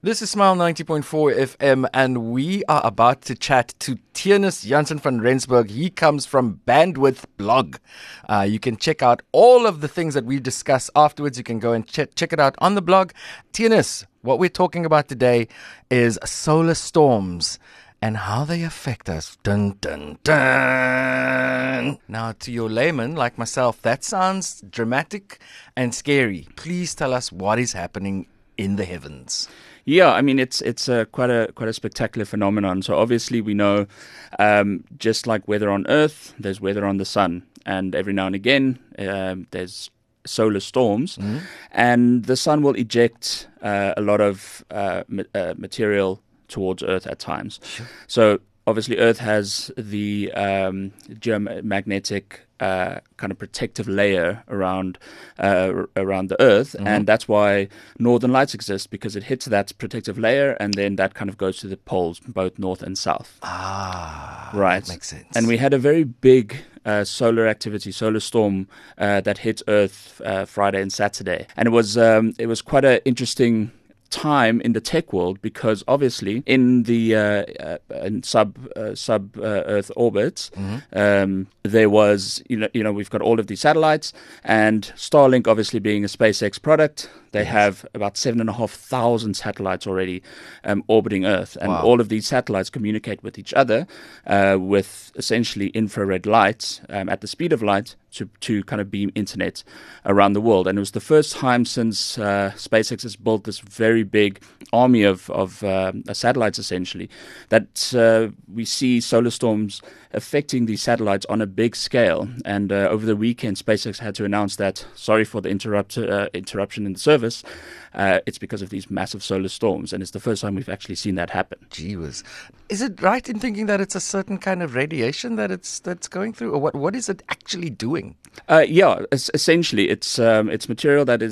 This is Smile 90.4 FM, and we are about to chat to Theunis Jansen van Rensburg. He comes from Bandwidth Blog. You can check out all of the things that we discuss afterwards. You can go and check it out on the blog. Theunis, what we're talking about today is solar storms and how they affect us. Dun, dun, dun. Now, to your layman like myself, that sounds dramatic and scary. Please tell us what is happening in the heavens. Yeah, I mean it's quite a spectacular phenomenon. So obviously we know, just like weather on Earth, there's weather on the sun, and every now and again there's solar storms, and the sun will eject a lot of material towards Earth at times. Sure. So obviously Earth has the geomagnetic kind of protective layer around the Earth, and that's why northern lights exist, because it hits that protective layer, and then that kind of goes to the poles, both north and south. Right. That makes sense. And we had a very big solar storm that hit Earth Friday and Saturday, and it was quite an interesting time in the tech world, because obviously in the in sub Earth orbits, there was we've got all of these satellites, and Starlink, obviously being a SpaceX product, they have about 7,500 satellites already orbiting Earth, and all of these satellites communicate with each other with essentially infrared lights at the speed of light to kind of beam internet around the world. And it was the first time since SpaceX has built this very big army of satellites, essentially, that we see solar storms affecting these satellites on a big scale. And over the weekend, SpaceX had to announce that, sorry for the interruption in the service, it's because of these massive solar storms, and it's the first time we've actually seen that happen. Gee whiz. Is it right in thinking that it's a certain kind of radiation that's going through, or what is it actually doing? Essentially, it's material that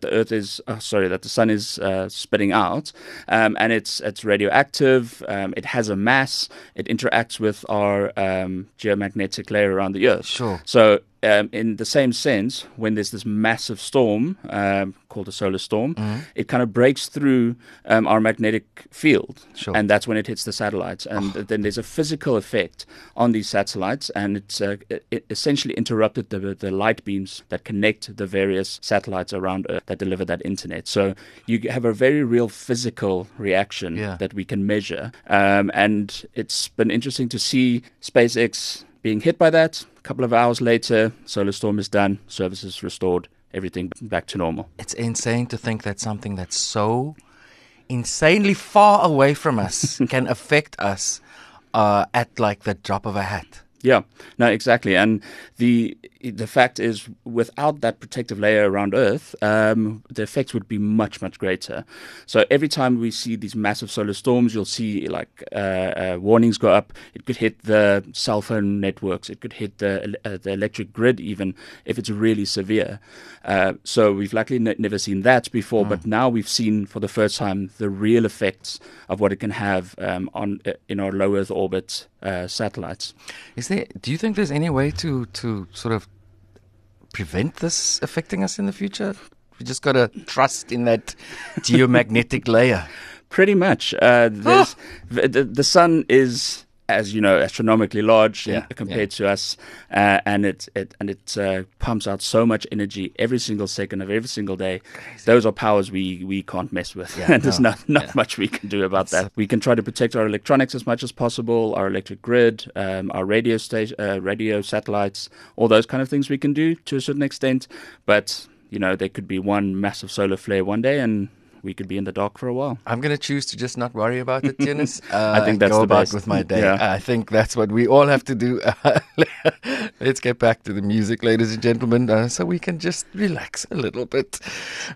the sun is spitting out, and it's radioactive. It has a mass. It interacts with our geomagnetic layer around the Earth. Sure. So, in the same sense, when there's this massive storm called a solar storm, it kind of breaks through our magnetic field, and that's when it hits the satellites. And then there's a physical effect on these satellites, and it essentially interrupted the light beams that connect the various satellites around Earth that deliver that internet. So you have a very real physical reaction that we can measure, and it's been interesting to see SpaceX being hit by that. A couple of hours later, solar storm is done, services restored, everything back to normal. It's insane to think that something that's so insanely far away from us can affect us at like the drop of a hat. Yeah, no, exactly. And the fact is, without that protective layer around Earth, the effects would be much, much greater. So every time we see these massive solar storms, you'll see warnings go up. It could hit the cell phone networks. It could hit the electric grid, even if it's really severe. So we've likely never seen that before, but now we've seen for the first time the real effects of what it can have in our low Earth orbit satellites. Do you think there's any way to sort of prevent this affecting us in the future? We just got to trust in that geomagnetic layer. Pretty much. The sun is, as you know, astronomically large compared to us, and it pumps out so much energy every single second of every single day. Crazy. Those are powers we can't mess with, and there's not much we can do about that. We can try to protect our electronics as much as possible, our electric grid, our radio satellites, all those kind of things we can do to a certain extent. But there could be one massive solar flare one day, and we could be in the dark for a while. I'm going to choose to just not worry about it, Theunis. I think that's go the about best. with my day. Yeah. I think that's what we all have to do. Let's get back to the music, ladies and gentlemen, so we can just relax a little bit.